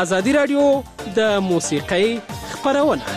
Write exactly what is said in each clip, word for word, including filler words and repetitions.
ازادي راډیو د موسیقۍ خپرونه.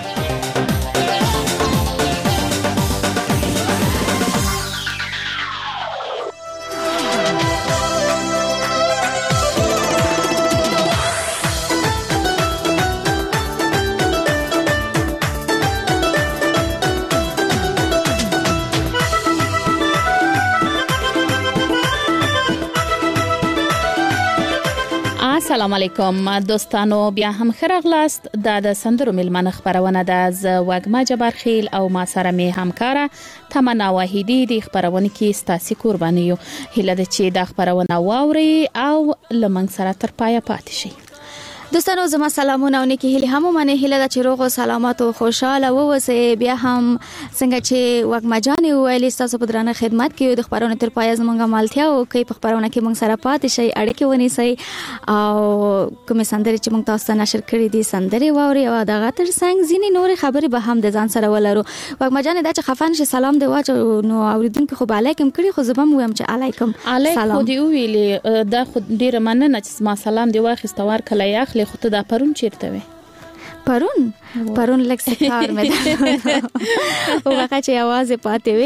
السلام علیکم دوستانو، بیا هم خراغلاست. دا د سندرو ملمنه خبرونه ده. ز وګما جبار خیل او ما سره می همکاره تمنا واحدی د خبرونه کې ستاسو قرباني یو. هله د چې د خبرونه واوري او لمنګ سره تر پایه پاتې شي. دوستانو زما سلامونه او نیکی هلي هم منه هله د چروغ او سلامات او خوشاله ووسه. بیا هم څنګه چې وګما جان ویلې تاسو په درانه خدمت کې د خبرونه تر پایه زمونږه مالتیا او کې په خبرونه کې مونږ سره پاتې شي، اړیکې ونی سي او کوم سندري چې مونږ تاسو ته نشر کړې دي سندري واوري او دغه تر څنګه ځینی نور خبرې به هم د ځان سره ولرو. وګما جان دا چې خفن شي سلام دی واچو نو اوریدونکو خو علیکم کړي، خو زبم ویم چې علیکم سلام خو دی ویلې دا خو ډیره مننه چې ما سلام دی واخستوار کله یاخلي. خو ته دا پرون چیرته وې؟ پرون پرون لکه کار مې ده او هغه چې आवाज پاتې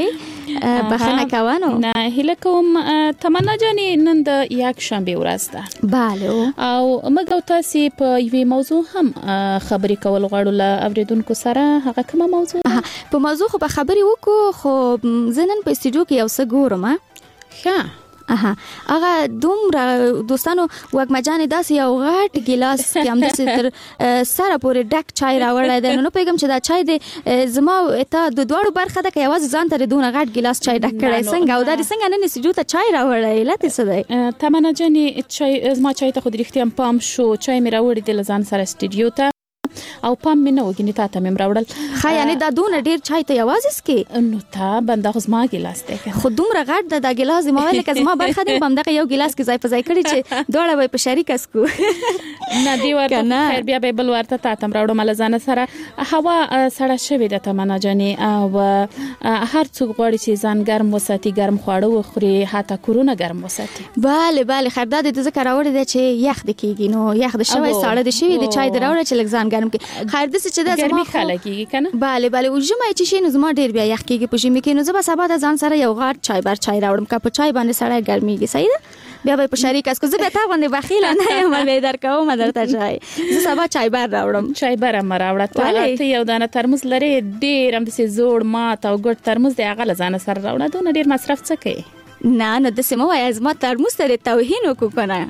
وي بخنه کوانو نه هله کوم. تمنا جاني نن د یک شنبه ورځ ده. bale او موږ تاسو په یوې موضوع هم خبرې کول غواړو ل اوریدونکو سره. هغه کومه موضوع؟ په موضوع خو به خبرې وکړو، خو زنن په استودیو کې یو څه ګورم. ښه اها هغه دومره دوستانو وګما جان داسې یو غټ ګلاس کې هم د تر سره پورې ډک چای راوړل دی. نو پیغام چې دا چای دی زما ته د دوړو برخه ده کې आवाज ځان ته دونه غټ ګلاس چای ډک کړی څنګه او دا څنګه نه نسجو ته چای راوړل لته څه دی؟ تمنا جاني چای زما چای ته خو د رښتیا پام شو. چای مې راوړی د لزان سره استودیو ته او پام مې نه وګینې تا ته مې راوړل. خا یعنی دا دونه ډیر چای ته आवाज اسکي نو تا بنده خو زما ګلاس دی خو دومره غټ د دا ګلاس ما ویل کزما برخه دی بم دغه یو ګلاس کې ځای په ځای کړی چې دوړه وای په شریک اسکو نه دی ورته خیر بیا به بل ورته تا تم راوړم لزانه سره. هوا سړه شوې ده تمنا جاني او هر څوک غواړي چې ځان ګرم وساتي، ګرم خواړه وخوري، حتی کورونه ګرم وساتي. bale bale خیر دا د ذکر راوړی دی چې یخ د کیږي نو یخ د شوی ساړه د شوی د چای د راوړل چې لږ ځان ګرم کې خیر د څه چې د ګرمي خلګي کنه. bale bale او جمعه چې شي نو زما ډیر بیا یخ کیږي په جمعه کې نو زه به سبا د ځان سره یو غاټ چای بر چای راوړم کا په چای باندې سړی ګرميږي. صحیح ده بیا به په شریک اسکو زه به تا باندې بخیل نه یم مې درکوم درته چای زه سبا چای بر راوړم. چای بر ما راوړه ته یو دانه ترموز لري ډیر هم د سي زوړ مات او ګډ ترموز دی هغه لزانه سره راوړه. دونه ډیر مصرف څه کوي؟ نه نه د سمو وای از ما ترموز ته توهین وکړه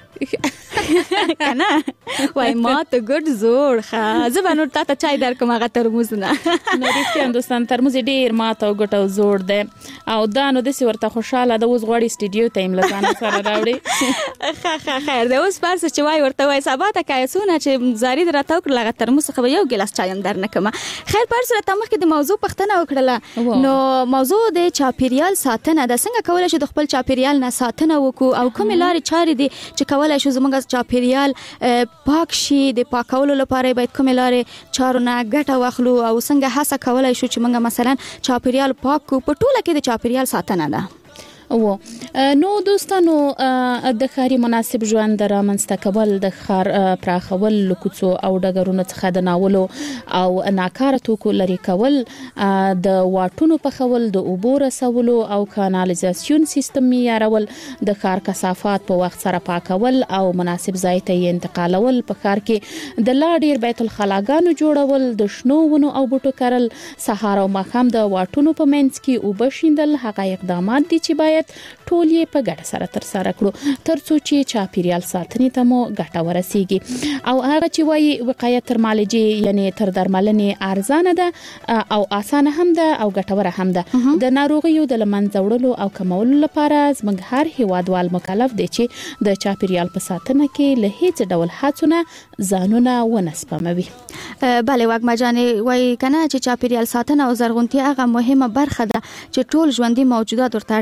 کنه وای ما ته ګډ زوړ ښه زه به نور تا ته چای درکوم هغه ترموز نه نو رښتیا دوستان ترموز ډیر ما ته ګټ او زوړ دی او دا نو د سی ورته خوشاله د اوس غوړی استودیو ته املا ځان سره راوړي. ښه ښه خیر د اوس پارس چې وای ورته وای سبا ته کایسونه چې زاری درته وکړه هغه ترموز خو یو ګلاس چای هم درنه کوم. خیر پارس را تمخ کې د موضوع پښتنه وکړه نو موضوع د چاپیریال ساتنه د څنګه کولای شو د خپل چاپیریال نه ساتنه وکړو او کوم لارې چارې دي چې کولای شو زموږ چاپیریال پاک شي. د پاکولو لپاره باید کوم لارې چارو نه ګټه واخلو او څنګه هڅه کولای شو چې موږ مثلا چاپیریال پاک کو په ټوله کې د چاپیریال ساتنه ده. او نو دوستانو د خاري مناسب ژوند رامنځته کول د خار پراخول لکوڅو او ډګرونو څخه د ناولو او ناکاره توکو لري کول د واټونو په خول د اوبو رسولو او کانالیزاسیون سیستم معیارول د خار کثافات په وخت سره پاکول او مناسب ځای ته انتقالول په خار کې د لا ډیر بیت الخلاګانو جوړول د شنو ونو او بوټو کرل سهار او ماښام د واټونو په منځ کې اوبه شیندل هغه اقدامات دي چې باید ټول یې په ګډه سره تر سره کړو ترڅو چې چاپیریال ساتنې ته مو ګټه ورسیږي. او هغه چې وایي وقایه تر معالجې یعنی تر درملنې ارزانه ده او اسانه هم ده او ګټوره هم ده. د ناروغیو د لمنځه وړلو او کمولو لپاره زموږ هر هیوادوال مکلف دی چې د چاپیریال په ساتنه کې له هیڅ ډول هڅو نه ځانونه ونسپموي. bale وګما جانې وایي کنه چې چاپیریال ساتنه او زرغونتیا هغه مهمه برخه ده چې ټول ژوندي موجودات ورته اړتیا لري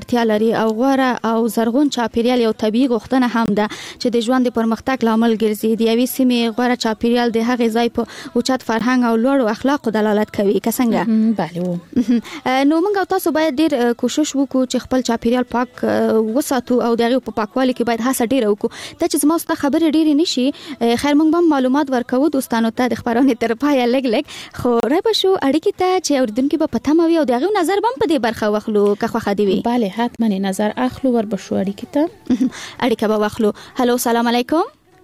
سوکالي او غوره او زرغون چاپیریال یو طبیعي غوښتنه هم ده چې د ژوند د پرمختګ لامل ګرځي. د یوې سیمې غوره چاپیریال د هغې ځای په اوچت فرهنګ او لوړو اخلاقو دلالت کوي. که څنګه؟ بله و. نو موږ تاسو باید ډیر کوشش وکړو چې خپل چاپیریال پاک وساتو او دغه په پاکوالي کې باید هڅه ډیر وکړو. دا چې زما ست خبره ډیر نشي، خیر موږ هم معلومات ورکوو دوستانو ته د خبرونې تر پایه لګ لګ خو راځو شو اړیکې ته چې اوریدونکو په پته موي او دغه نظر هم په دې برخه واخلو که خو خدي وي. بله حتما نظر اخلو ور بشو اړیکې ته اړیکه به واخلو. هلو سلام علیکم.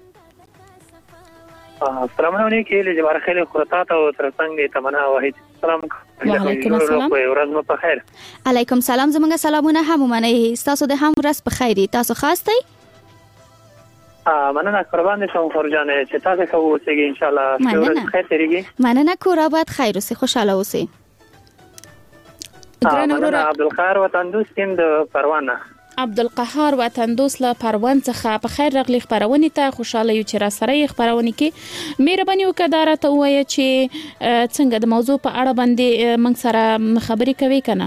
السلام علیکم لجبار خیلی خورتات او ترڅنګ تمنا واحد. السلام علیکم. السلام ورځ مو په خیر. علیکم سلام. زمونږ سلامونه هم منئ. تاسو د هم ورځ په خیر. تاسو خاصتئ؟ مننه قربان شم فرجانه چې تاسو خو اوسئ ان شاء الله. مننه. خیر تیریږي. مننه کور آباد خیر اوسئ خوشاله اوسئ. مننه عبدالقهار وطن دوست د پروانه. عبدالقهار وطن دوست له پروان څخه په خیر راغلی خبرونه ته خوشاله یو چې را سره خبرونه کې مهرباني وکړه ته وایي چې څنګه د موضوع په اړه باندې موږ سره خبرې کوي کنه.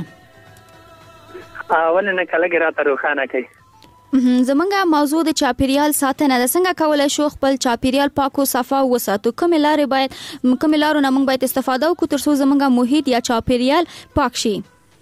اولنه کله ګرا ته روخانه کوي. زمونږه موضوع د چاپیریال ساتنه ده. څنګه کولای شو خپل چاپیریال پاک او صفا وساتو؟ کوم لارې باید کوم لارو نه موږ باید استفاده وکړو تر څو زمونږه محیط یا چاپیریال پاک شي؟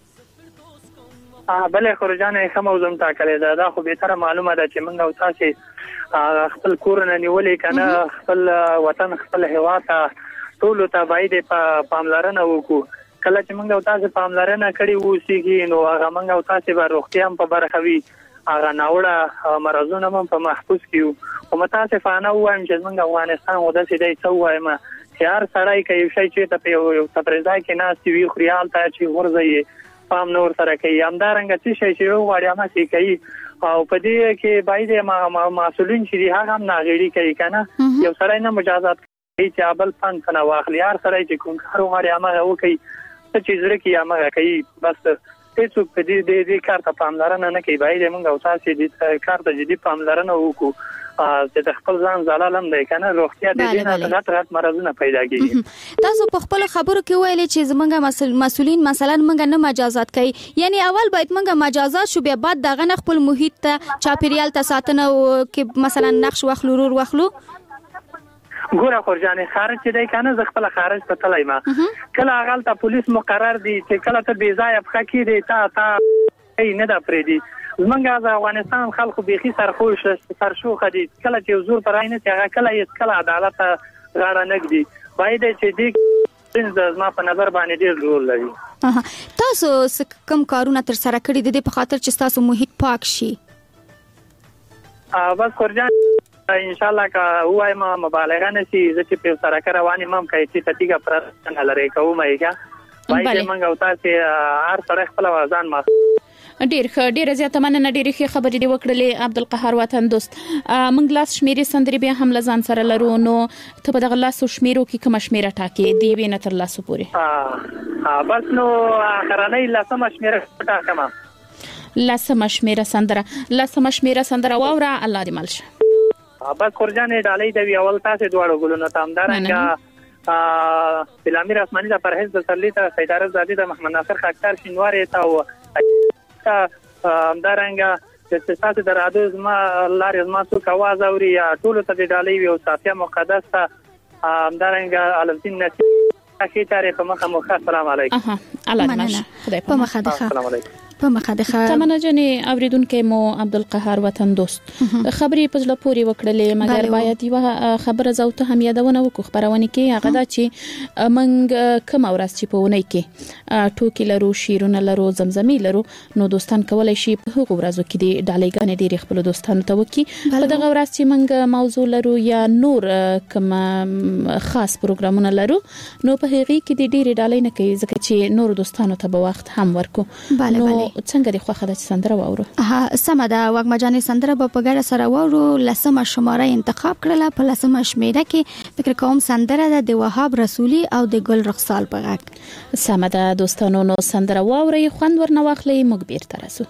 اه بلې خورجانه کوم موضوع ټاکلې ده. دا خو به تر معلومه ده چې موږ او تاسو خپل کورونه نیولې کنه، خپل وطن خپل هوا ته ټول ته باید په پاملرنه وکړو. کله چې موږ او تاسو پاملرنه کړې وو نو هغه موږ او تاسو به روغتیا هم په برخه وي، هغه ناوړه مرزونه هم په محفوظ کیو. او متاسفانه وایم چې موږ افغانستان ودا سي دی څو وایم چې هر سړی کوي شي چې ته یو تپریزای کې ناس وی خریال ته چې ورځي پام نور سره کوي همدارنګه چې شي چې وړیا ما سي کوي او په دې کې باید ما مسولین چې هغه هم ناغړي کوي کنه. یو سړی نه مجازات کوي چې ابل فن کنه واخلي، هر سړی چې کوم کار وړیا ما وکي چې زړه کې یا ما کوي بس هیڅوک په دې دې کار ته پاملرنه نه کوي. باید موږ او تاسو دې کار ته جدي پاملرنه وکړو چې د خپل ځان زلالم دی کنه روغتیا دې نه غټ غټ مرزونه پیدا کیږي. تاسو په خپل خبرو کې ویلي چې زمونږه مسؤلین مثلا موږ نه مجازات کوي، یعنی اول باید موږ مجازات شو بیا بعد دغه نه خپل محیط ته چاپیریال ته ساتنه کې مثلا نقش واخلو رور واخلو. ګوره خورجانه خارج چې دی کنه ز خپل خارج ته تلای ما کله اغل ته پولیس مقرر دي چې کله ته بې ځای افخکی دي تا تا نه دا پرې دي. زمونږه د افغانستان خلکو بيخي سرخوش سرشوخه دي، کله چې زور پر عین ته کله یې کله عدالت غاړه نګدي. باید چې دې د ما په نظر باندې ډیر رول لري. تاسو کوم کارونه تر سره کړی دي په خاطر چې تاسو محیط پاک شي؟ ا بس خورجانه ان شاء الله کا وای ما مبالغه نشي چې په سره رواني مم کوي چې تتیګه پر نه لري کوم ایګه باید موږ او تاسو هر سره خپل وزن ما ډیر ښه ډیر زیاته مننه ډیر ښه خبرې دی وکړلې عبدالقهار وطن دوست. موږ لاس شمیرې سندري بیا هم لزان سره لرو نو ته په دغه لاس شمیرو کې کوم شمیره ټاکې دی وینه تر لاسو پوري. ها بس نو اخرنۍ لاسمه شمیره ټاکم. لاسمه شمیره سندره لاسمه شمیره سندره واوره الله دې ملشه. بس خورجانه ډالۍ دی اول تاسو دواړو ګلونو تامدارنګه ا بلامیر اسماني د پرهیز د سلیته سیدار زادي د محمد ناصر خاکسار شینواری ته او همدارنګه چې تاسو درادو زما لارې زما څو کواز اوري یا ټول ته ډالۍ وي او صافیه مقدس ته همدارنګه علمدین نصیب اخی تاریخ مخه مخه. السلام علیکم. اها الله دې ملشه. خدای په مخه ده. السلام علیکم. په مخه ده. تمنا جنې اوریدونکو مو عبدالقهار وطن دوست خبرې په ځل پوری وکړلې مګر باید یو خبره زوته هم یادونه وکړو خبرونه کې هغه دا چې منګ کوم ورځ چې په ونی کې ټوکی لرو شیرونه لرو زمزمي لرو نو دوستان کولای شي په هغه ورځو کې د ډالۍ ډېر خپل دوستانو ته وکي. په دغه ورځ چې منګ موضوع لرو یا نور کوم خاص پروګرامونه لرو نو په هغه کې د ډېر ډالۍ نه کوي ځکه چې نور دوستانو ته به وخت هم ورکو. نو څنګه د خوخه د سندره واورو؟ ها سم ده. وګ مجاني سندره په ګډه سره واورو. لسمه شماره انتخاب کړله. په لسمه شمیره کې فکر کوم سندره ده د وهاب رسولي او د ګل رخصال په غږ. سم ده دوستانو نو سندره واوري خوند ورنه واخلي موږ بیرته راسو.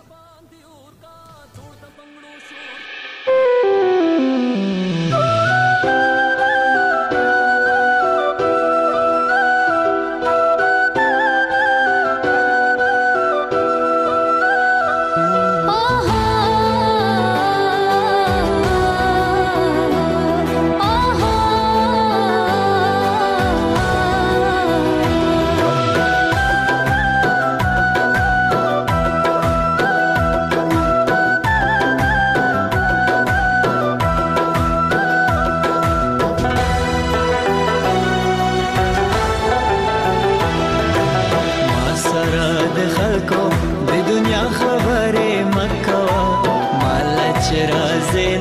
Oh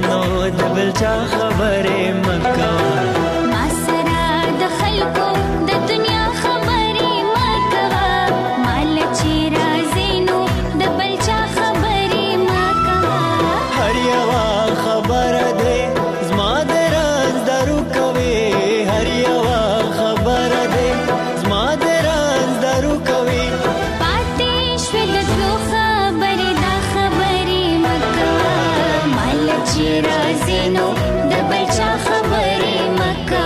نو د بل چا خبرې مکه ما سره د خلکو د دنیا خبرې مکه مال چې راځي نو د بل چا خبرې مکه هر یو خبره ده زما د راز درو کوي هر یو خبره ده زما د راز درو کوي پاتې شوې د څو خبرې دا خبرې مکه مال چې راځي نو د بل چا خبرې مکه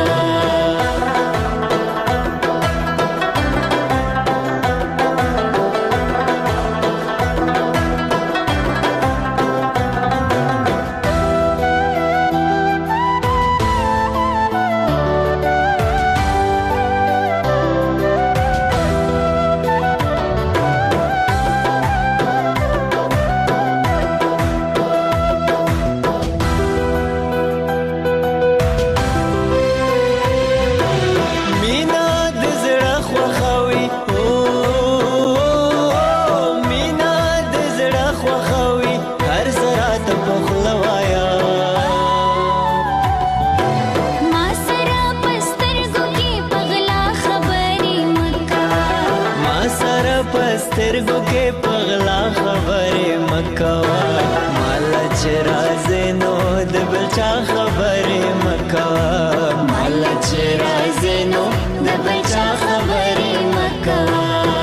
مینا د زړه خوښوي او مینا د زړه خوښوي هر زړه ته په خوله وایا ما سره په سترګو کې په غلا خبرې مکه ما سره په سترګو کې په غلا خبرې مه کوه ماله چې راځې نو د بل چا خبرې مه کوه ماله چې راځې نو د بل چا خبرې مه کوه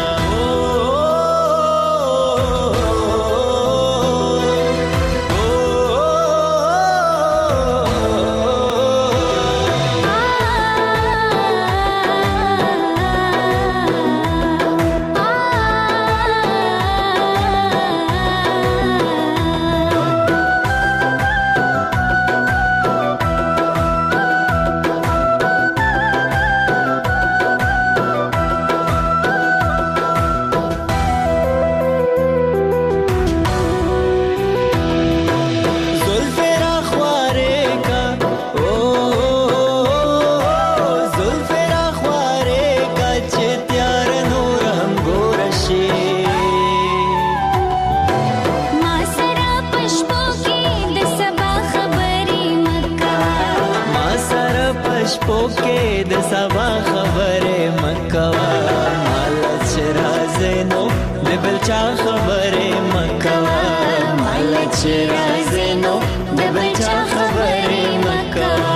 زلفې راخوارې کا او زلفې راخوارې کا چې تیار نور هم ګوره شي ما سره په شپو کې د سبا خبرې مکه ما سره په شپو کې د سبا خبرې مه کوه ماله چې راځې نو د بل چا خبرې مه کوه ماله چې راځې نو د بل چا خبرې مه کوه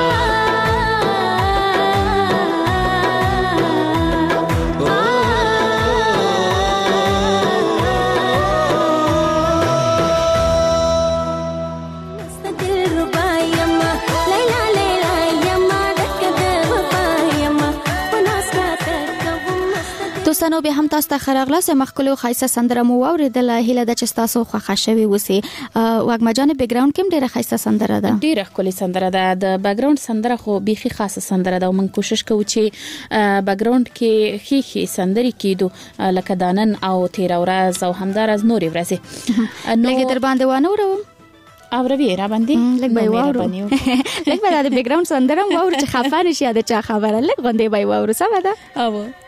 دلربا یما لیلا لیلا یما دکه د وفا یما وناس راته کوم دوستانو به هم تاسو ته خراغلاس مخکلو خایسه سندره مو اوریدل هیله د چې تاسو خوښه شوي وسی واګما جان بیک ګراوند کې ډیره خایسه سندره ده ډیره ښکلې سندره ده د بیک ګراوند سندره خو بيخي خاصه سندره ده او موږ کوشش کوو چې بیک ګراوند کې خي خي سندري کېدو لکه دانن او تیر ورځ او همدارز نوري ورځي لکه در باندې وانه وروم او روي را باندې لکه به وورو لکه به د بیک ګراوند سندره مو ور چې خفانه شي د چا خبره لکه غونډې به وورو سم ده او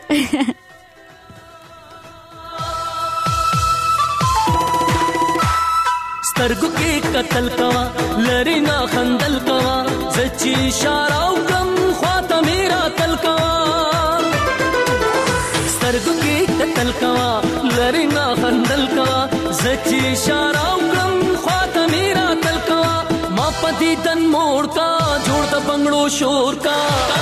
سترګو کې قتل کوا لری نه خندل کوا زچی اشاره او کم خواته میرا تل کوا سترګو کې قتل کوا لری نه خندل کوا زچی اشاره او کم خواته میرا تل کوا ما پدی تن موړ کا جوړ د بنگړو شور کا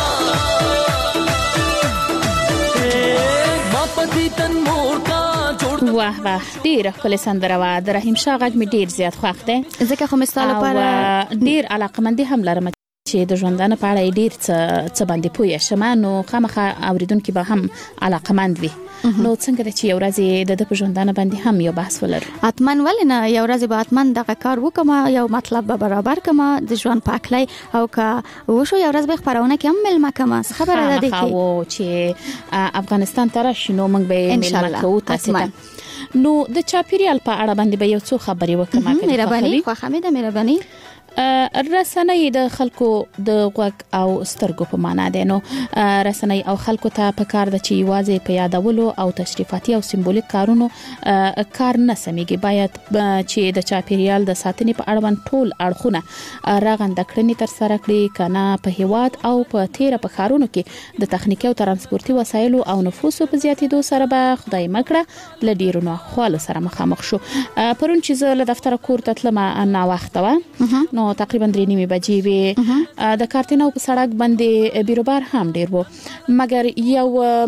ما پدی تن موړ کا واه واه ډیر ښکلې سندره وه د رحیم شاه غږ مې ډیر زیات خوښ دی ځکه خو مثال لپاره ډیر علاقمندي هم لرم چې د ژوندانه په اړه ډیر څه څه باندې پوهه شمه نو خامخا اوریدونکو به هم علاقمند وي نو څنګه چې یو ورځ د په ژوندانه باندې هم یو بحث ولر اتمن ولنه یو ورځ به اتمن دغه کار وکم یو مطلب به برابر کما د ژوند پاکلای او کا وشو یو ورځ به خبرونه کې هم ملما کما خبره ده کې او چې افغانستان ته راشنو موږ به ملما کوو تاسو ته نو د چاپیریال په اړه باندې به یو څو خبرې وکم مهرباني خو خمیده مهرباني رسنۍ د خلکو د غوږ او سترګو په معنا ده. نو رسنۍ او خلکو ته په کار د چي واځي په یادولو او تشریفاتي او سمبولیک کارونو کار نه سميږي. باید چې د چاپیریال د ساتنې په اړه ټول اړخونه راغند کړنی تر سره کړي کنه په هیواد او په تیره په خارونو کې د تخنیکی او ترانسپورتي وسایلو او نفوسو په زیاتېدو سره به خدای مکړه لډیرو نو خالو سره مخامخ شو. پرون چې زه له دفتر کور ته تلم نه وخت و نو تقریبا درې نیمه بجې وي. د کارتینو په سړک باندې بیروبار هم ډیر وو مګر یو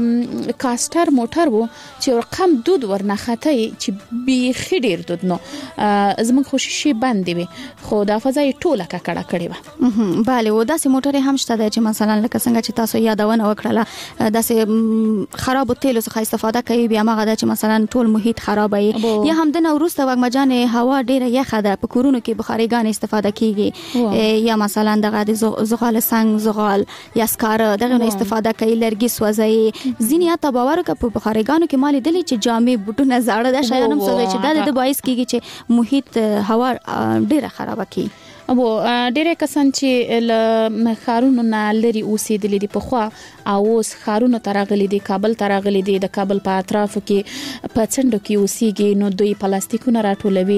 کاستر موټر وو چې رقم دود ورنه خطای چې بي ډیر دود نو زموږ خوشي باندې وي خو د فضای ټوله ککړه کړې و. bale و داسې موټر هم شته چې مثلا لکه څنګه چې تاسو یادونه وکړه داسې خراب تیلو څخه استفاده کوي بیا مغه چې مثلا ټول محیط خرابوي یا هم د نوروسته وګمجان هوا ډیره یخه ده په کورونو کې بخاریګان استفاده کیږي یا مثلا دغه د زغال سنگ زغال یا سکار دغه استفاده کوي لرګي سوځي ځینې ته باور کوي په بخاریګانو کې مالي دلی چې جامې بوټونه زاړه ده شایانم سوځي چې د باعث کیږي چې محیط هوا ډیره خراب کی. ابو ډېر کسان چې ل خارونو نه لري اوسېدلې دي په خوا او اوس خارونو ترغلي دي کابل ترغلي دي د کابل په اطرافو کې په څنډو کې اوسېږي نو دوی پلاستیکونه راټولوي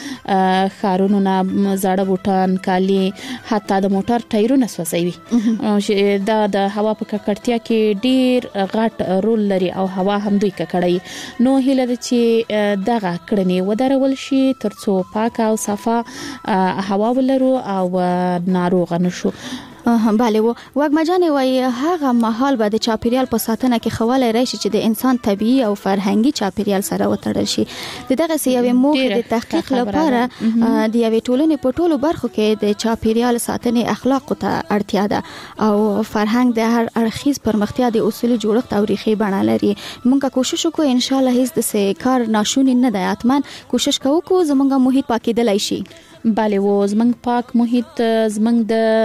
ل خارونو نه زاړه بوټان کالي حتی د موټر ټایرونه سوځوي دا د هوا په ککړتیا کې ډېر غټ رول لري او هوا هم دوی ککړوي. نو هله د چې دغه کړنې ودرول شي ترڅو پاک او صفا هوا لرو او ناروغ نشو. bale و وګمجانې وای هغه محل به د چاپیریال په ساتنه کې خواله راشي چې د انسان طبيعي او فرهنګي چاپیریال سره وتړل شي. دغه سیاوي موږ د تحقیق لپاره د یوې ټولنې په ټولو برخو کې د چاپیریال ساتنې اخلاق ته اړتیا ده او فرهنګ د هر اړخیز پرمختیا د اصولي جوړښت او ریښې بڼه لري. موږ کوشش وکړو ان شاء الله هیڅ د کار ناشونی نه دی اتمن کوشش کوو کو زمونږ محیط پاکیدلای شي. bale و زمنګ پاک محیط زمنګ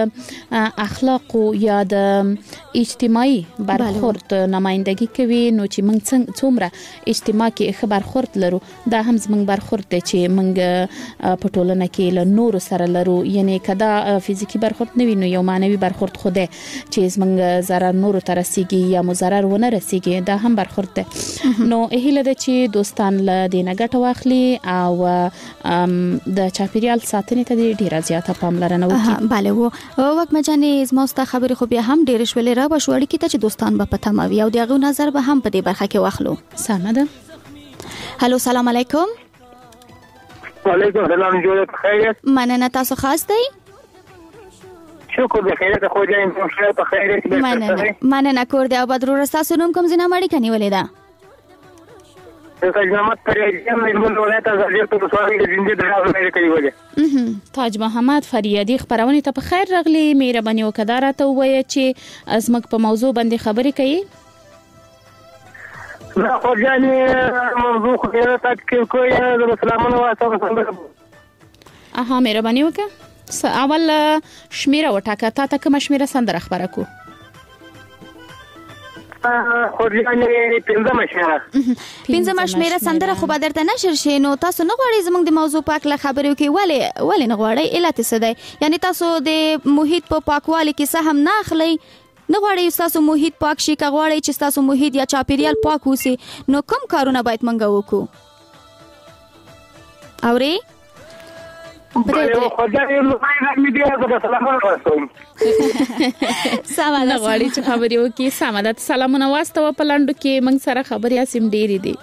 د اخلاق یا د اجتماعي برخورد نمائندګي کوي. نو چې موږ څومره اجتماع کې خبر خورد لرو دا هم زمنګ برخورد دی چې موږ په ټولنه کې له نور سره لرو یعنی کدا فزیکی برخورد نه وي نو یو معنوي برخورد خوده چې زمنګ zarar نور تر رسیږي یا مضرر ونه رسیږي دا هم برخورد دی. نو اهله د چې دوستان له دینه ګټه واخلي او د چاپیریال ساتنې ته ډیره زیاته پاملرنه وکړي. bale و وګمجانې زموږه خبرې خو بیا هم ډیر شولې را بشوړی کی ته چې دوستان به پته ماوي او دغه نظر به هم په دې برخه کې واخلو. سمه ده. هالو سلام علیکم. وعلیکم السلام جوړ خیریت. مننه تاسو خاص دی. شکر د خیریت خو جایم په خیریت. مننه مننه کور دی او بدرور تاسو نوم کوم زینه مړی کني ولې ده. تاج محمد فریادي خبرونه ته په خیر راغلی. مهرباني وکړه راته وایي چې ازمک په موضوع باندې خبرې کوي. زه خو ځانې موضوع خو یې تاسو کوی د سلامونه واسطه. اها مهرباني وکړه اول شمیره وټاکه تا ته کوم شمیره سندره خبره کو. خورجانې پنځمه شمیره پنځمه شمیره سندره خو به درته نشر شي. نو تاسو نه غواړئ زموږ د موضوع پاک له خبرې وکړئ ولې ولې نه غواړئ علت څه دی یعنی تاسو د محیط په پاکوالي کې څه هم نه اخلئ نه غواړئ تاسو محیط پاک شي که غواړئ چې تاسو محیط یا چاپیریال پاک وسی نو کوم کارونه باید منګه وکړو اوري بله خو دا یو لوی میډیا د سلامونه واسطوم. سلام غواړي چې خبرې وکړي. سلام ده سلامونه واستو په لاندو کې موږ سره خبرې اسیم ډېری دي.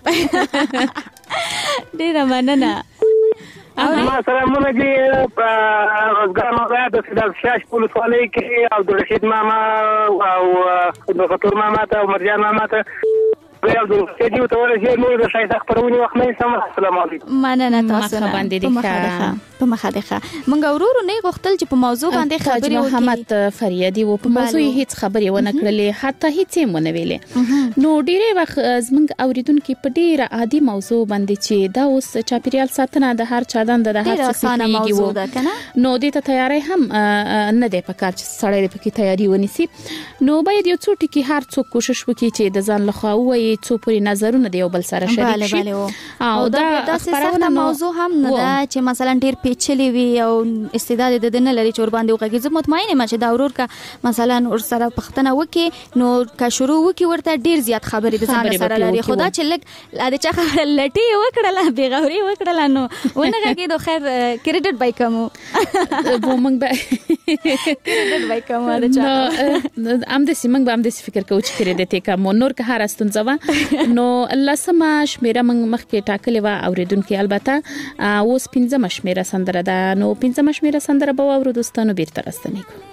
ډېر مننه. ما سلامونه دي په روزګار مغاد د سیدال شاش پولیس والي کې او د رشید ماما او د خطر ماما ته او مرجان ماما ته یو د سټیډیو ته ورسېږي نو د شایسته خبرونه وخت نه سم. السلام علیکم. مننه تاسو نه باندې دي په مخه ده. مونږ ورورو نه غوښتل چې په موضوع باندې خبرې وکړو. محمد فریادي و په موضوع هیڅ خبرې ونه کړلې حتی هیڅ یې ونه ویلې. نو ډیره وخت زمونږ اوریدونکو په ډیره عادي موضوع باندې چې دا اوس چاپیریال ساتنه د هر چا دند د هر څه موضوع ده کنه نو د ته تیاری هم نه دی په کار چې سړی په کې تیاری ونیسي. نو باید یو څو ټکی هر څوک کوشش وکړي چې د ځان لخوا وایي څو پوری نظرونه دی یو بل سره شریک شي او دا د سخت موضوع هم نه ده چې مثلا ډیر پیچلې وي او استعداد د دنه لري چې ور باندې وکړي. زه مطمئنه یم چې دا ورور کا مثلا ور سره پښتنه وکي نو کا شروع وکي ورته ډیر زیات خبرې د ځان سره لري. خدا چې لګ د چا خبره لټي وکړه به غوري وکړه نو ونه کې دوه خیر کریډټ بای کوم و موږ به کریډټ بای کوم دا چا ام د سیمنګ به ام د فکر کوم چې کریډټ کا مونور که هر استونځه نو الله سم شمیره موږ مخکې ټاکلې و اوریدونکو البته اوس پنځم شمیره سندره ده نو پنځم شمیره سندره به اورو دوستانو بیرته راستنی کو.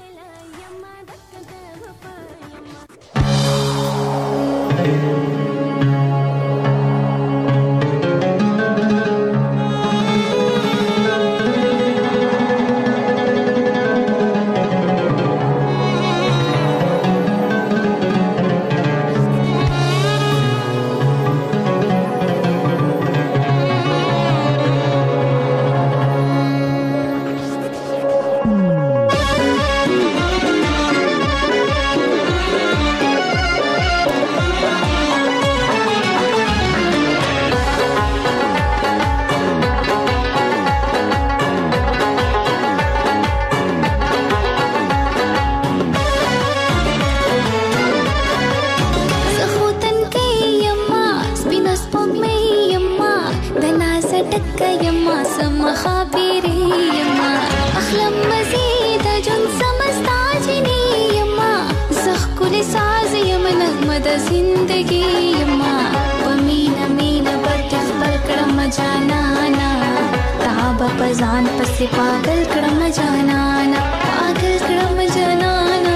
ځان پسې پاگل کړم جانانا پاگل کړم جانانا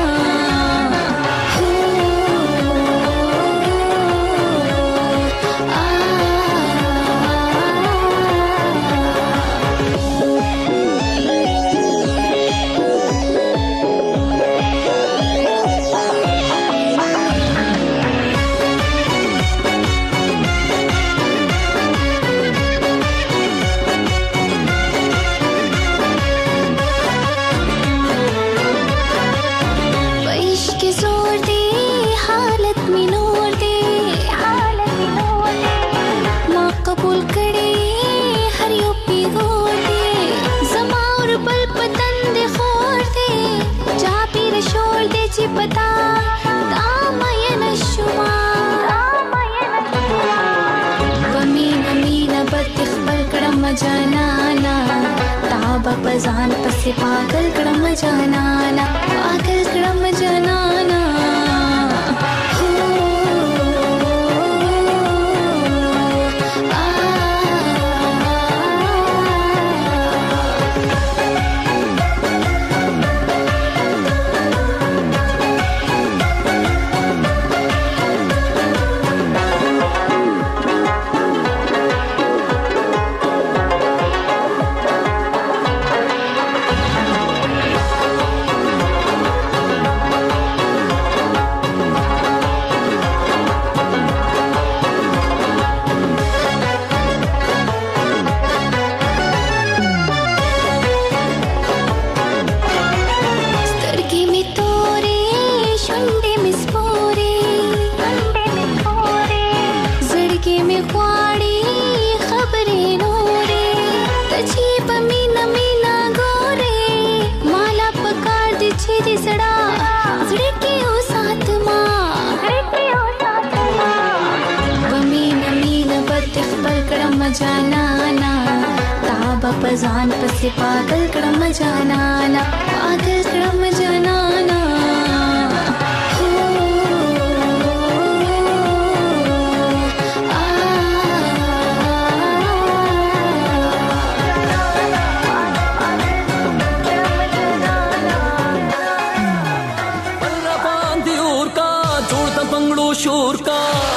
जनाना ताबा पजान पसे पागल कड़म जनाना पागल कड़म जनाना जनाना ताबा पजान पसे पागल कड़म जनाना पागल कड़म जनाना शोर का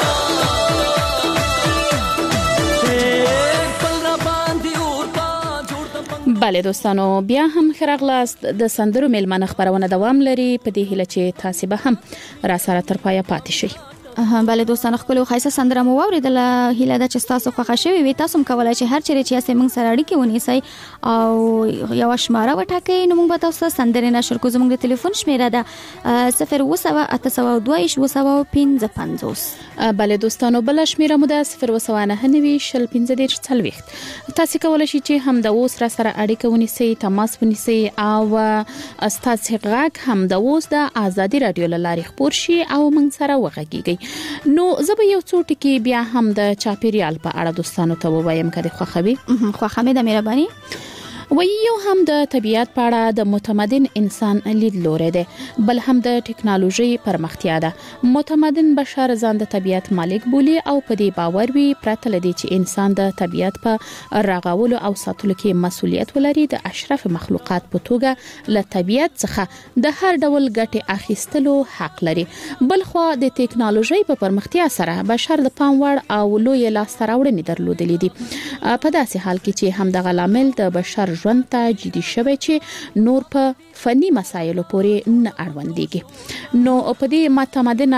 بله دوستانو بیا هم خراغلاست د سندرو میلمنه خبرونه دوام لري په دې هیله چې تاسو به هم را سره تر پایه پاتې شئ. ها bale دوستانو خپل خاصه سندره مو اوریدل هیله ده چې تاسو خوښ شوي وي تاسو کولای چې هر چیرې چې اسې موږ سره اړیکه ونیسئ او یو شماره وټاکئ نو موږ به تاسو سندره نشر کوو زموږ د ټلیفون شمیره ده صفر اوه سوه اته سوه دوه ویشت اوه سوه پنځه پنځوس. bale دوستانو بل شمیره مو ده صفر اوه سوه نهه نوي شل پنځه دېرش څلوېښت. تاسو کولای شئ چې هم د اوس را سره اړیکه ونیسئ تماس ونیسئ او ستاسو غږ هم د اوس د ازادي رادیو لارې خبر شي او موږ سره وغږیږئ. نو زه به یو څو ټکي بیا هم د چاپیریال په اړه دوستانو ته ووایم کړي خوښوي خوښه مې د مهرباني و یو هم د طبیعت په اړه د متمدن انسان لید لوري دی بل هم د ټکنالوژي پرمختیا ده. متمدن بشر ځان د طبیعت مالک بولي او په دې باور وي پرته لدی چې انسان د طبیعت په راغولو او ساتلو کې مسؤلیت ولري د اشرف مخلوقات په توګه له طبیعت څخه د هر ډول ګټه اخیستلو حق لري. بل خو د ټکنالوژي په پرمختیا سره بشر د پام وړ او لوی لاس راوړنې درلودلې دي په داسې حال کې چې هم د غلامل د بشر ژوند ته جدي شوی چې نور په فني مسایلو پورې نه اړوندېږي. نو په دې متمدن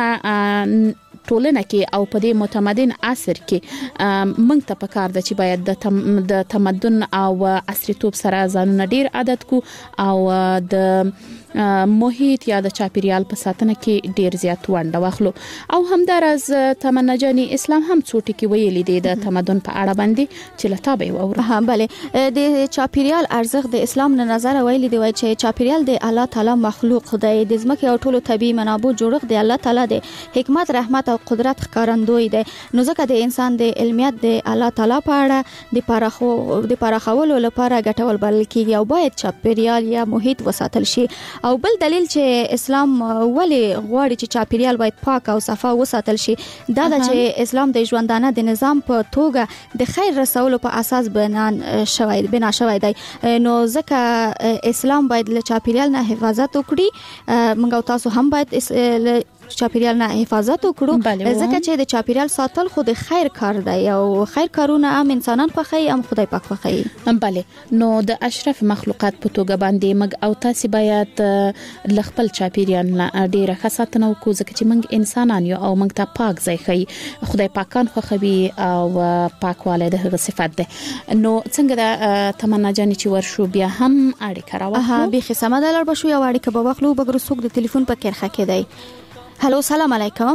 ټولنه کې او په دې متمدن عصر کې موږ ته پکار ده چې باید د تم د تمدن او عصریتوب سره ځان ډیر عادت کو او د محیط یا د چاپیریال په ساتنه کې ډیر زیات ونډه واخلو. او همدارز تمنا جاني اسلام هم څو ټکي ویلي دي د تمدن په اړه باندې چې لته به وره. ها bale د چاپیریال ارزښت د اسلام نه نظر ویلي دی چې چاپیریال د الله تعالی مخلوق دی د ځمکې او ټولو طبيعي منابع جوړښت دی الله تعالی د حکمت رحمت او قدرت ښکارندوی دی. نو ځکه د انسان د علمیت د الله تعالی په اړه د پراخو د پراخولو لپاره ګټول بلل کیږي او باید چاپیریال یا محیط وساتل شي. او بل دلیل چې اسلام ولی غواړي چې چاپیریال باید پاک او صفا وساتل شي دا د چې اسلام د ژوندانه د نظام په توګه د خیر رسولو په اساس بنا شوی بنا شوی دی. نو ځکه اسلام باید له چاپیریال نه حفاظت وکړي موږ تاسو هم باید چاپیریال نه حفاظت وکړو ځکه چې د چاپیریال ساتل خو د خیر کار دی او خیر کارونه هم انسانان خوښي هم خدای پاک خوښي. bale نو د اشرف مخلوقات په توګه باندې موږ او تاسو باید ل خپل چاپیریال نه ډیره خاصتنه وکړو ځکه چې موږ انسانان یو او موږ ته پاک ځای خي خدای پاکان خوښوي او پاکواله د هغه صفات ده. نو څنګه د تمنا جاني چې ورشو بیا هم اړیکه راوړو. ها به خصمه دلر بشو یو اړیکه به واخلو بګر سوق د ټلیفون په کېرخه کې دی. هلو سلام علیکم.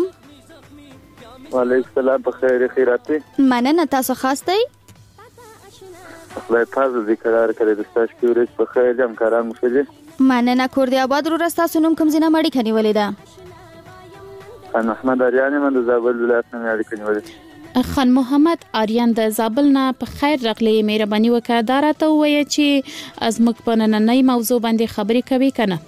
وعلیکم السلام بخیر خیراتی. مننه تاسو خاص دی. خدای پاک دې قرار کړی د تاسو کې ورځ په خیر جام کاران مفیدي. مننه کور دی آباد رو راستا سنوم کوم زینه مړی کني ولیدا. خان محمد اریان من د زابل ولایت نه مړی کني ولیدا. خان محمد اریان د زابل نه په خیر راغلی مهرباني وکړه دا راته وایي چې از مک په نننۍ موضوع باندې خبرې کوي کنه.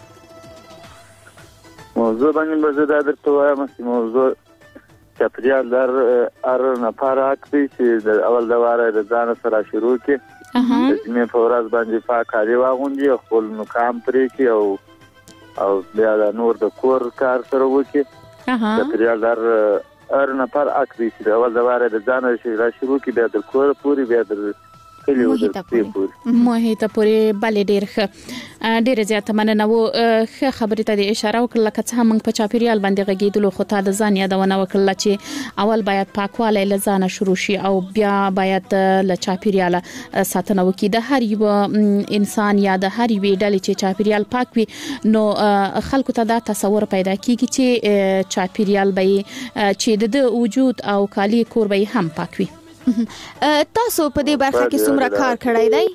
موضوع باندې مزه درته وایم چې موضوع چاپیریال در ار نه پاره کوي چې د اول د واره د ځان سره شروع کی اها چې مې په ورځ باندې پاکاري واغوندي خپل مقام پرې کی او او بیا د نور د کور کار سره وکي اها چاپیریال در ار نه پاره کوي چې اول د واره د ځان سره شروع کی بیا د کور پوری بیا د محیط پورې محیط پورې bale ډیر ښه ډیر زیات مننه وو ښه خبرې ته د اشاره وکړه لکه څه موږ په چاپیریال باندې غږیدلو خو تا د ځان یادونه وکړه چې اول باید پاکواله لزانه شروع شي او بیا باید له چاپیریال ساتنه وکړي د هر یو انسان یا د هر یو ډلې چې چاپیریال پاک وي نو خلکو ته دا تصور پیدا کیږي چې چاپیریال به چې د وجود او کالی کور به هم پاک وي. تاسو په دې برخه کې څومره کار کړی دی؟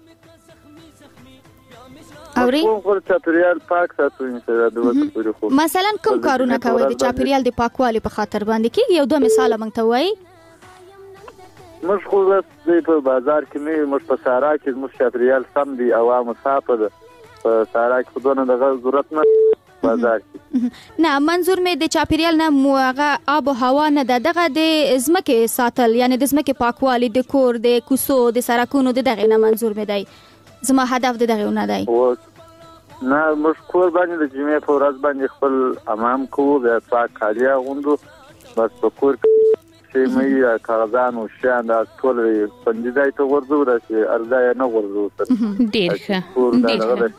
اوري کوم چاپیریال پاک ساتو انشاءالله. مثلا کوم کارونه کوي د چاپیریال د پاکوالي په خاطر باندې کې یو دوه مثال موږ ته وایي. موږ خو په بازار کې نه موږ په سارا کې موږ چاپیریال سم دي عوامو صاحب ده په سارا کې خودونه د ضرورت نه بازار کې نه منظور مې د چاپیریال نه موغه آب او هوا نه دغه د زمکه ساتل یعنی د زمکه پاکوالی د کور د کوسو د سرکونو د دغه نه منظور مې دی زما هدف د دغه نه دی. نه موږ کور باندې د جمعې په ورځ باندې خپل امام کو د پاک کالیا غوندو بس په کور چې مې کاغذان او شیان دا ټول پنځه ځای ته ورځو دا چې ارزای نه ورځو ډیر ښه ډیر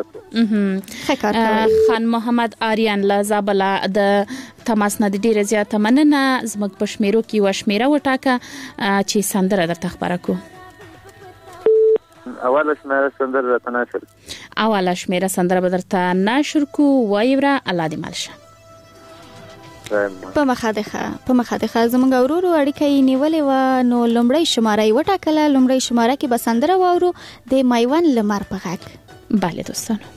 ښه خان محمد آریان لازابلا د تماس نه ډیره زیاته مننه زموږ په شمیرو کې وشمیره وټاکه چې سندره درته خبره کو اوله شمیره سندره درته نشر اوله شمیره سندره بدرته نشر کو وایورا الله دې مالشه په مخادخه په مخادخه زمونږ ورورو اړیکې نیولې و نو لومړی شماره یې وټاکله لومړی شماره کې بسندره وورو د مایوان لمر په غاک bale دوستانو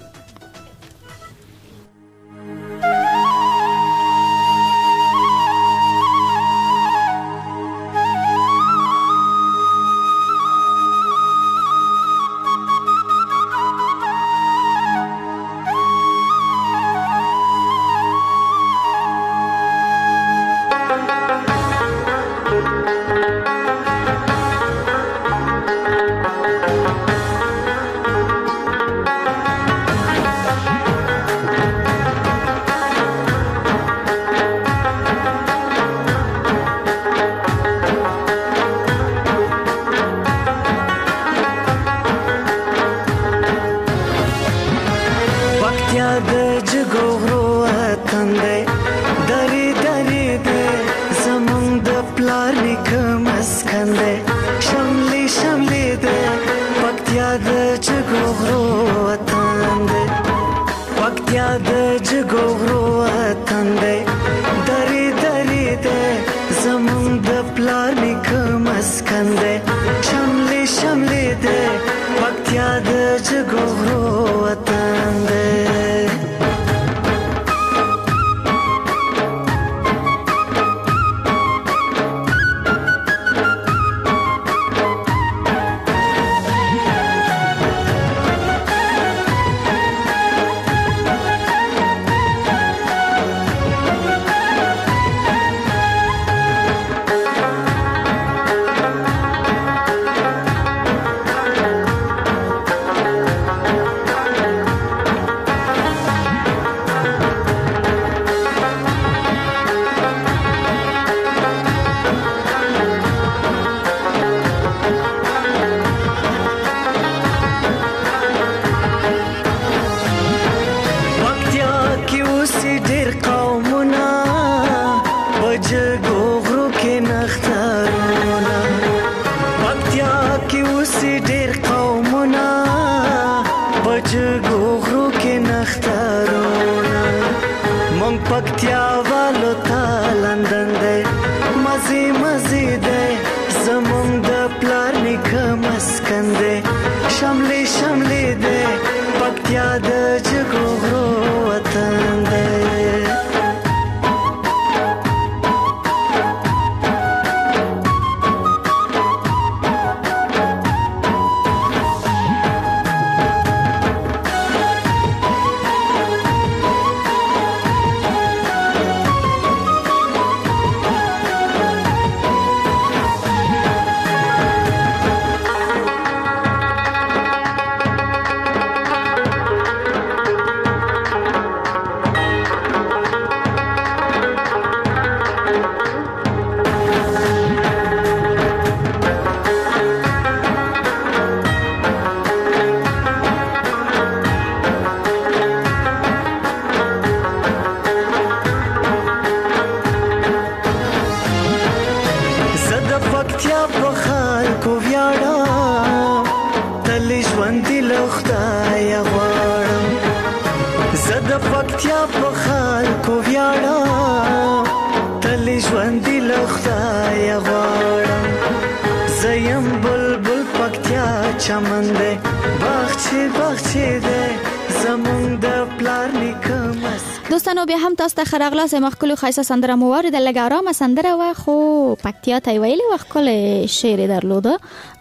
دوستانو بیا هم تاسو ته خراغلا سم خپل خاصه سندره موارد لګارام سندره وا خو پکتیا ته ویلي وخت شعر درلوده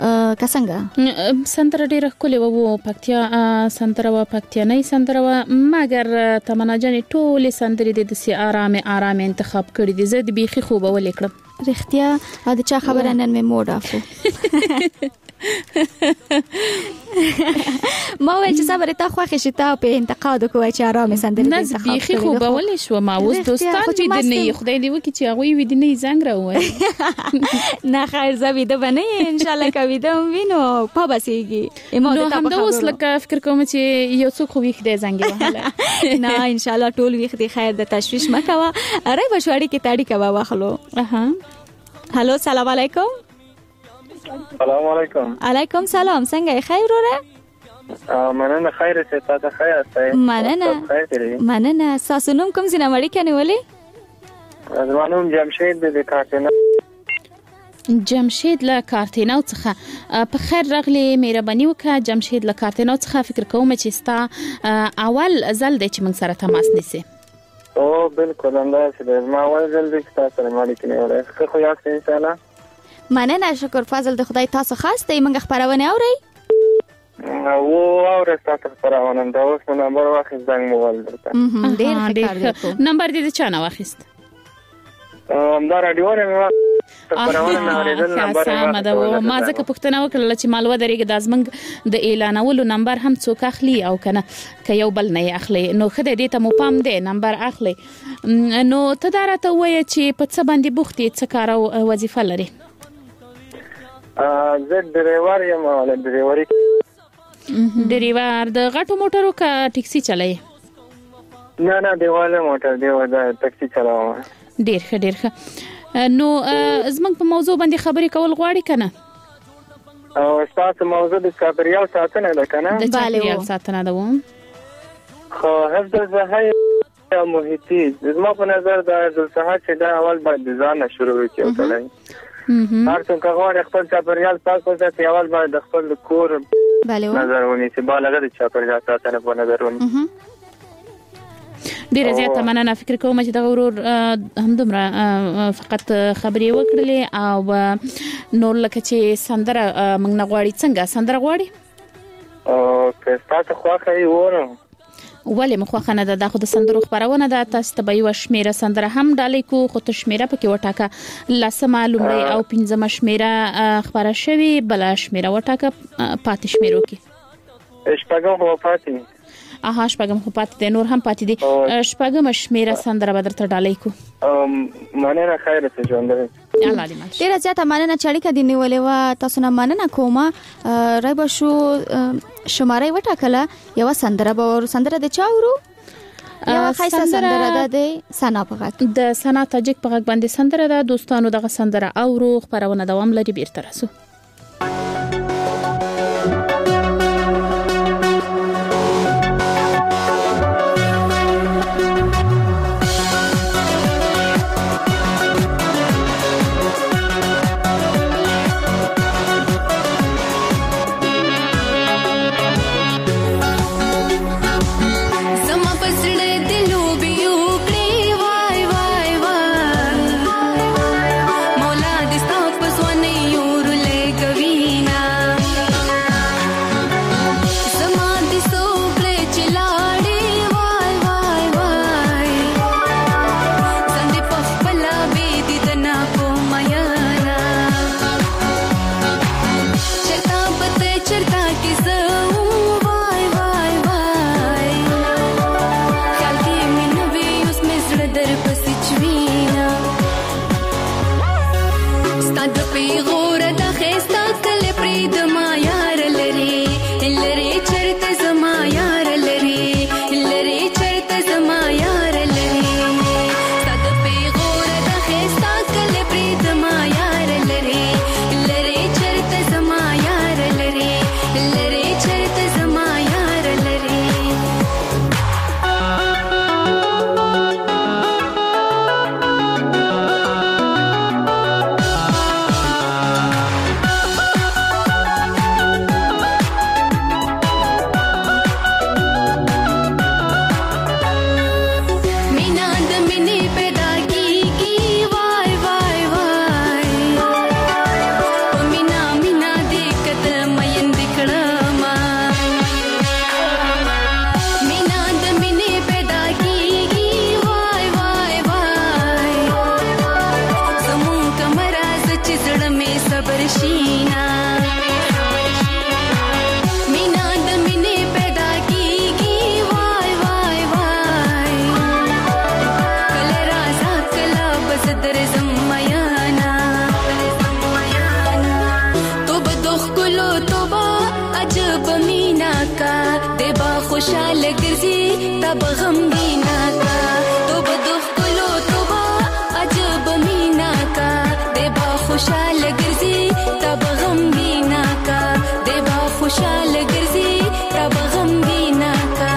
کسنګ سندره ډیره خپل وو پکتیا سندره وا پکتیا نه سندره وا مګر تمنا جن ټول سندره د سي آرام آرام انتخاب کړی دي زه د بيخي خوب ولیکړم رښتیا دا چا خبره نن مې موډ افو ما ویل چې صبر ته خوښ شي ته په انتقاد کوی چې آرام سندره نه بيخي خو به ولې شو ما اوس دوستان دې نه خدای دې وکړي چې هغه وي دې نه زنګ راوړي نه خیر زوی ده بنه ان شاء الله کوي ده وینو په بسيږي نو هم دا اوس لکه فکر کوم چې یو څوک خو ویخ دې زنګ وهله نه ان شاء الله ټول ویخ دې خیر د تشويش مکوا اره بشوړی کې تاړي کوا واخلو اها هالو سلام علیکم سلام علیکم علیکم سلام څنګه خیر وره مننه خیر څه تاسو خیر تاسو مننه مننه تاسو نوم کوم ځنه مړی کني ولې زمانوم جمشید د کارتنا جمشید له کارتیناو څخه په خیر راغلی مهرباني وکړه جمشید له کارتیناو څخه فکر کوم چې ستا اول ځل د چې موږ سره تماس نیسي او بالکل انداز دې ما اول ځل د تاسو سره مالي کنه وره خو یو څه ان شاء الله مننه شکر فضل د خدای تاسو خاص ته موږ خبرونه اوري او اور تاسو خبرونه دا اوس نمبر واخیست زنګ موبایل درته ډېر ښه نمبر دې چا نه واخیست ام دا رادیو نه خبرونه نه اوریدل نمبر ما دا ما ځکه پښتنه وکړل چې مالوه درېګه د ازمنګ د اعلانولو نمبر هم څوک اخلي او کنه ک یو بل نه اخلي نو خدای دې ته مو پام دې نمبر اخلي نو تدارته وای چې په څه باندې بوختي څه کار او وظیفه لري ا زه ډرایور یم او ډرایوري ډرایور د غټو موټرو کا ټیکسي چلای نه نه دیواله موټر دیواله د ټیکسي چلاوم ډیر ښه ډیر ښه نو زمنګ په موضوع باندې خبرې کول غواړي کنه او تاسو موضوع د چاپریال ساتنه ده کنه د چاپریال ساتنه ده و خو حفظ الصحه او محیطي زما په نظر د حفظ الصحه چې دا اول باید ځان شروع وکړي هر څنګه غواړي خپل چاپریال پاک وساتي اول باید خپل کور نظر ونیسي بالغ د چاپریال ساتنه په نظر ونیسي ډیر زیاته مننه فکر کوم چې دا ورور همدومره فقط خبرې وکړلې او نور لکه چې سندره موږ نه غواړي څنګه سندره غواړي او که تاسو خوښه یې وره ولې مخه نه ده خو د سندرو خبرونه ده تاسو ته به یو شمیره سندره هم ډالې کو خو ته شمیره پکې وټاکه لسمه لومړی او پنځمه شمیره خبره شوی بل شمیره وټاکه پاتې شمیرو کې شپږم هو پاتې اها شپږم خو پاتې دي نور هم پاتې دي شپږم شمیره سندره به درته ډالې کو مننه خیر ته ژوند الله دې مال ډیر زیاته مننه چې اړیکه دی نیولې و تاسو نه مننه کومه رایبه شو شماره وټاکله یو سندره به ور سندره د چاورو یو خاصه سندره ده د سنا په غږ د سنا تاجک په غږ باندې سندره ده دوستانو دغه سندره اورو خبرونه دوام لري بیرته راسو مولا دستا پسونه یورلې خوشاله ګرځي تب غمګینا کا توبه د خپلو توبه عجب مینا کا دبا خوشاله ګرځي تب غمګینا کا دبا خوشاله ګرځي تب غمګینا کا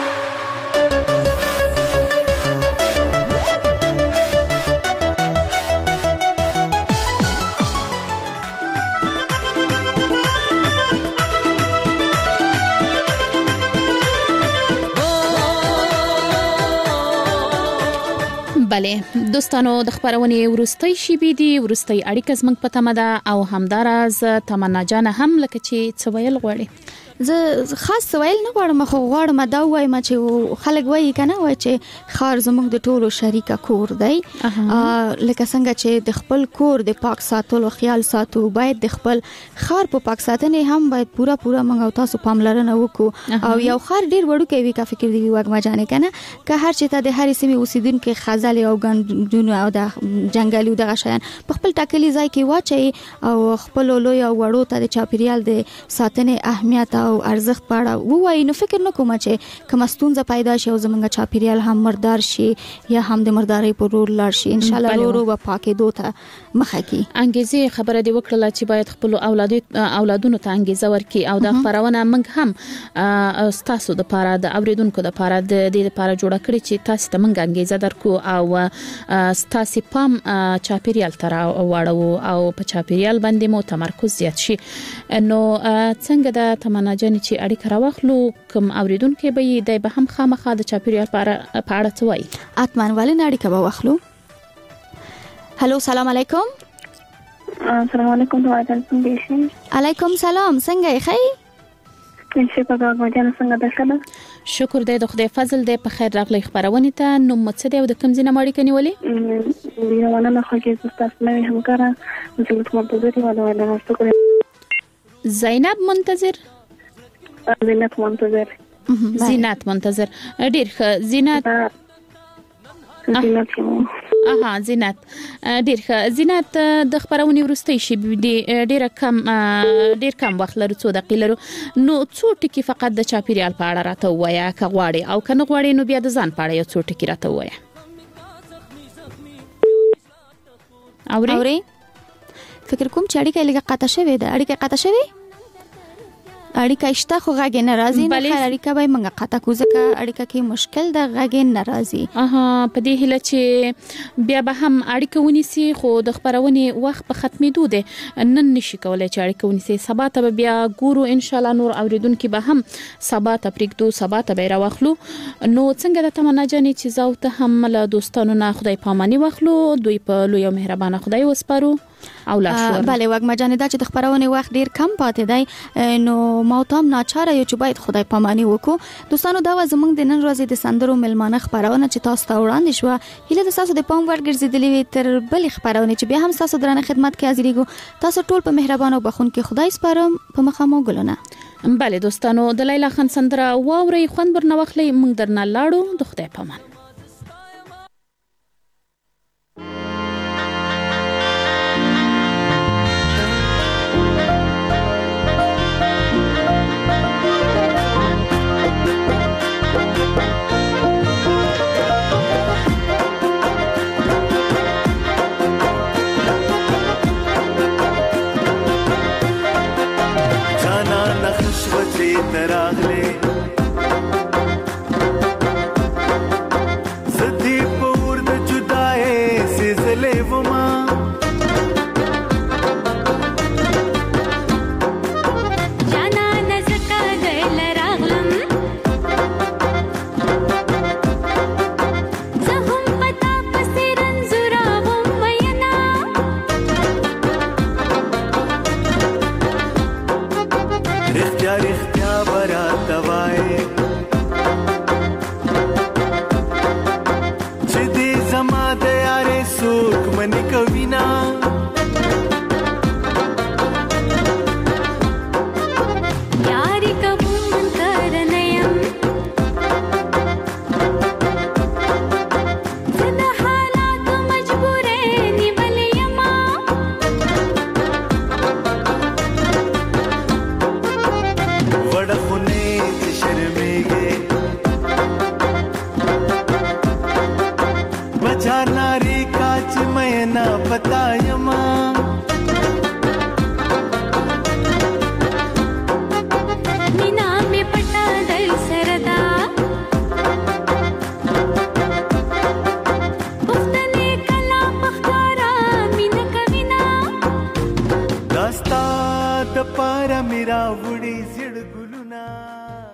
بله دوستانو د خبرونه ورستۍ شي بي دي ورستۍ اړیکه زمنګ پته مده او همدارز تمنا جان هم لکه چې څویل غوړي زه خاص سوال نه غواړم خو غواړم دا وایم چې خلک وایي کنه وای چې خار زموږ د ټولو شریکه کور دی لکه څنګه چې د خپل کور د پاک ساتلو خیال ساتو باید د خپل خار په پاک ساتنې هم باید پورا پورا موږ تاسو پاملرنه وکړو او یو خار ډیر وړو کوي کا فکر دی وګما جانې کنه که هر چې ته د هر سیمه اوسیدونکو خزل او ګندونو او د جنگالي دغه شیان په خپل ټاکلي ځای کې واچي او خپل لوی او وړو ته د چاپیریال د ساتنې اهمیت او ارزښت پاړه وای نو فکر نکوم چې کمستونزه پیدا شي او زمونږ چاپیریال هم مردار شي یا هم د مرداري پر رول لار شي ان شاء الله ورو ورو پاکې دوته مخه کی انګیزه خبره دی وکړه چې باید خپل اولاد اولادونو ته انګیزه ورکړي او د خبرونه موږ هم تاسو د پاره د اوریدونکو د پاره د دې لپاره جوړ کړی چې تاسو ته موږ انګیزه درکو او تاسو پام چاپیریال تر واړو او په چاپیریال باندې مو تمرکز زیات شي نو څنګه د تمنا جن چې اړیکه راوخلو کوم اوریدونکو به د به هم خامخا د چاپیریال په اړه څه وایي اتمن ولې اړیکه به واخلو هالو سلام علیکم السلام علیکم څنګه علیکم سلام څنګه یې خی ان شاء الله مجانا څنګه ده ښه شکر دې د خدای فضل دې په خیر راغلی خبرونه ته نو مڅ دې او د کوم ځای نه مړی کني ولې یو نه نه خو کې تاسو نه همکارا زه منتظر یم او دا شکر زینب منتظر زینت منتظر زینت منتظر ډیر ښه زینت زینت اها زینت ډیر ښه زینت د خبرونه ورستۍ شي ډیر کم ډیر کم وخت لري څو دقیقې لرو نو څو ټکی فقط د چاپیریال په اړه راته وایا که غواړي او کنه غواړي نو بیا د ځان په اړه یو څو ټکی راته وایا اوري فکر کوم چې اړیکه لږه قطع شوې ده اړیکه قطع شوې اړیکه شته خو غږ نه راځي نه خیر اړیکه به موږ قطع کو ځکه اړیکه کې مشکل د غږ نه راځي اها په دې هله چې بیا به هم اړیکه ونیسي خو د خبرونه وخت په ختمېدو ده نن نشي کولای چې اړیکه ونیسي سبا ته بیا ګورو ان شاء الله نور اوریدونکو به هم سبا ته پریږدو سبا ته به راوخلو نو څنګه د تمنا جانې چې زاو ته هم له دوستانو نه خدای پاماني واخلو دوی په لوی مهربانه خدای وسپارو او لا شو بله وګما جان دا چې د خبرونه وخت ډیر کم پاتې دی نو ما تام ناچاره یو چې باید خدای پاماني وکړو دوستانو دا زمونږ د نن ورځې د سندرو ملمانه خبرونه چې تاسو ته وړاندې شو هله د تاسو د پام ورګرځېدلې تر بل خبرونه چې به هم تاسو درنه خدمت کې حاضرېګو تاسو ټول په مهربانه او بخون کې خدای سپارم په مخامو ګلونه بله دوستانو د لیلا خان سندره واوري خوند برنه وخلې موږ درنه لاړو د خدای پامان